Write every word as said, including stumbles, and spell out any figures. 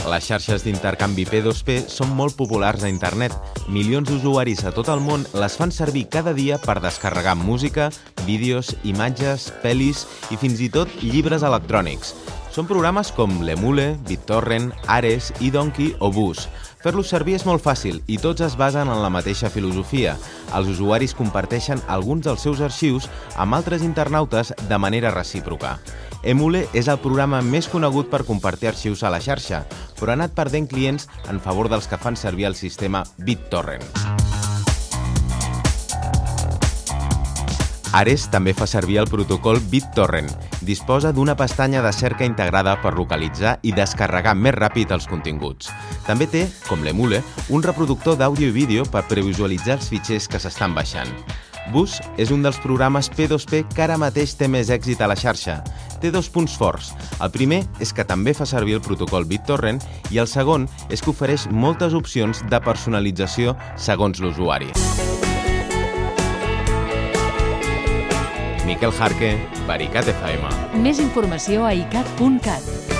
Les xarxes d'intercanvi P dos P són molt populars a internet. Milions d'usuaris a tot el món les fan servir cada dia per descarregar música, vídeos, imatges, pel·lis i fins i tot llibres electrònics. Són programes com l'Emule, BitTorrent, Ares, iDonkey o Bus. Fer-los servir és molt fàcil i tots es basen en la mateixa filosofia. Els usuaris comparteixen alguns dels seus arxius amb altres internautes de manera recíproca. Emule és el programa més conegut per compartir arxius a la xarxa, però ha anat perdent clients en favor dels que fan servir el sistema BitTorrent. Ares també fa servir el protocol BitTorrent. Disposa d'una pestanya de cerca integrada per localitzar i descarregar més ràpid els continguts. També té, com l'Emule, un reproductor d'àudio i vídeo per previsualitzar els fitxers que s'estan baixant. Bus és un dels programes P dos P que ara mateix té més èxit a la xarxa. Té dos punts forts. El primer és que també fa servir el protocol BitTorrent i el segon és que ofereix moltes opcions de personalització segons l'usuari. Miquel Jarque, Vericat F M. Més informació a i cat punt cat.